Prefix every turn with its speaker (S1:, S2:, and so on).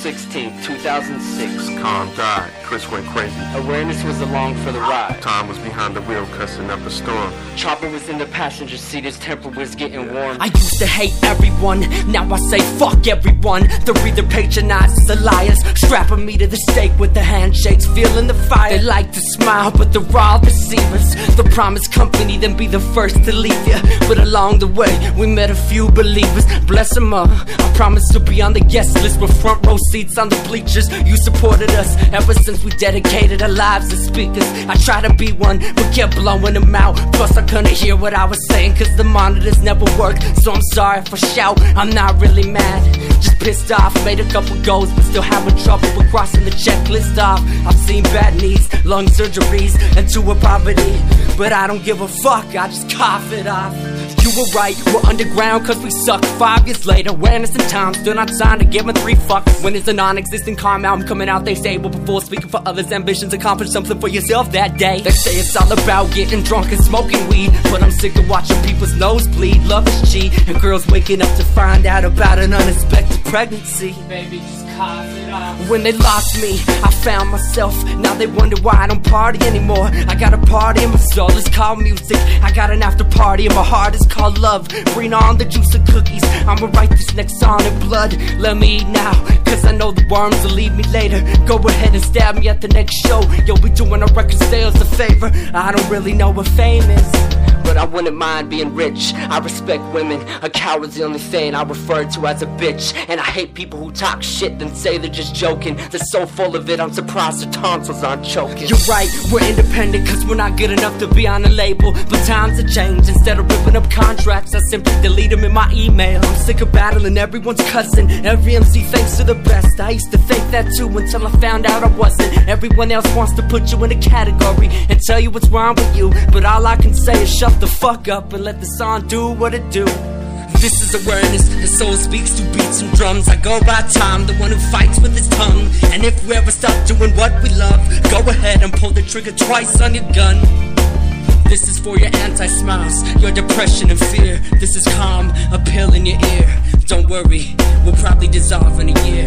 S1: 16th, 2006.
S2: Calm died. Chris went crazy.
S1: Awareness was along for the ride.
S2: Tom was behind the wheel cussing up a storm.
S1: Chopper was in the passenger seat, his temper was getting warm.
S3: I used to hate everyone, now I say fuck everyone. They're either patronizers or liars, strapping me to the stake with the handshakes, feeling the fire. They like to smile, but they're all deceivers. The promised company, then be the first to leave you. But along the way, we met a few believers. Bless them all. I promised to be on the guest list with front row seats on the bleachers. You supported us ever since we dedicated our lives as speakers. I tried to be one, but kept blowing them out. Plus I couldn't hear what I was saying, cause the monitors never worked. So I'm sorry if I shout, I'm not really mad, just pissed off. Made a couple goals, but still having trouble with crossing the checklist off. I've seen bad knees, lung surgeries, and tour poverty, but I don't give a fuck, I just cough it off. You were right, we're underground cause we suck. 5 years later, awareness and time still not signed to give a 3 fucks. When it's a non-existent calm album coming out, they say, well, before speaking for others, ambitions, accomplish something for yourself that day. They say it's all about getting drunk and smoking weed, but I'm sick of watching people's nose bleed. Love is cheap, and girls waking up to find out about an unexpected pregnancy.
S1: Baby, just cough it off.
S3: When they lost me, I found myself. Now they wonder why I don't party anymore. I got a party in my soul, it's called music. I got an after party in my heart, it's called love. Bring on the juice and cookies, I'ma write this next song in blood. Let me eat now, cause I know the worms will leave me later. Go ahead and stab me at the next show. You'll be doing our record sales a favor. I don't really know what fame is,
S1: but I wouldn't mind being rich. I respect women, a coward's the only thing I refer to as a bitch. And I hate people who talk shit then say they're just joking. They're so full of it, I'm surprised their tonsils aren't choking.
S3: You're right, we're independent cause we're not good enough to be on a label. But times have changed, instead of ripping up contracts, I simply delete them in my email. I'm sick of battling everyone's cousin, every MC thinks they're the best. I used to think that too until I found out I wasn't. Everyone else wants to put you in a category and tell you what's wrong with you, but all I can say is shut the fuck up and let the song do what it do. This is awareness, the soul speaks to beats and drums. I go by Tom, the one who fights with his tongue. And if we ever stop doing what we love, go ahead and pull the trigger twice on your gun. This is for your anti-smiles, your depression and fear. This is calm, a pill in your ear. Don't worry, we'll probably dissolve in a year.